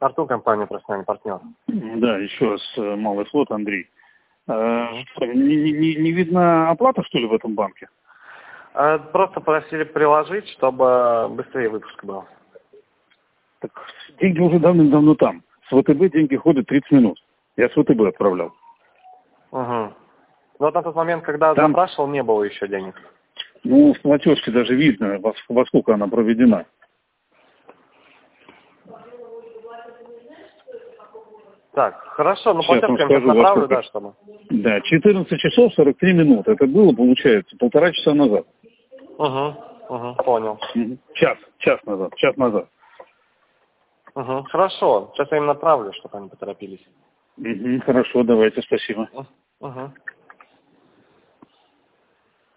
Артур, компания «Профессиональный партнер». Да, еще раз, малый флот, Андрей. Что, не видно оплата, что ли, в этом банке? Просто просили приложить, чтобы быстрее выпуск был. Так деньги уже давным-давно там. С ВТБ деньги ходят 30 минут. Я с ВТБ отправлял. Угу. Но вот на тот момент, когда Там... запрашивал, не было еще денег. Ну, в платежке даже видно, во сколько она проведена. Так, хорошо, ну Сейчас платежку я вам сейчас скажу, направлю, да, чтобы... Да, 14 часов 43 минуты. Это было, получается, 1,5 часа назад. Угу, понял. Час назад. Угу, хорошо, сейчас я им направлю, чтобы они поторопились. Хорошо, давайте, спасибо. Угу.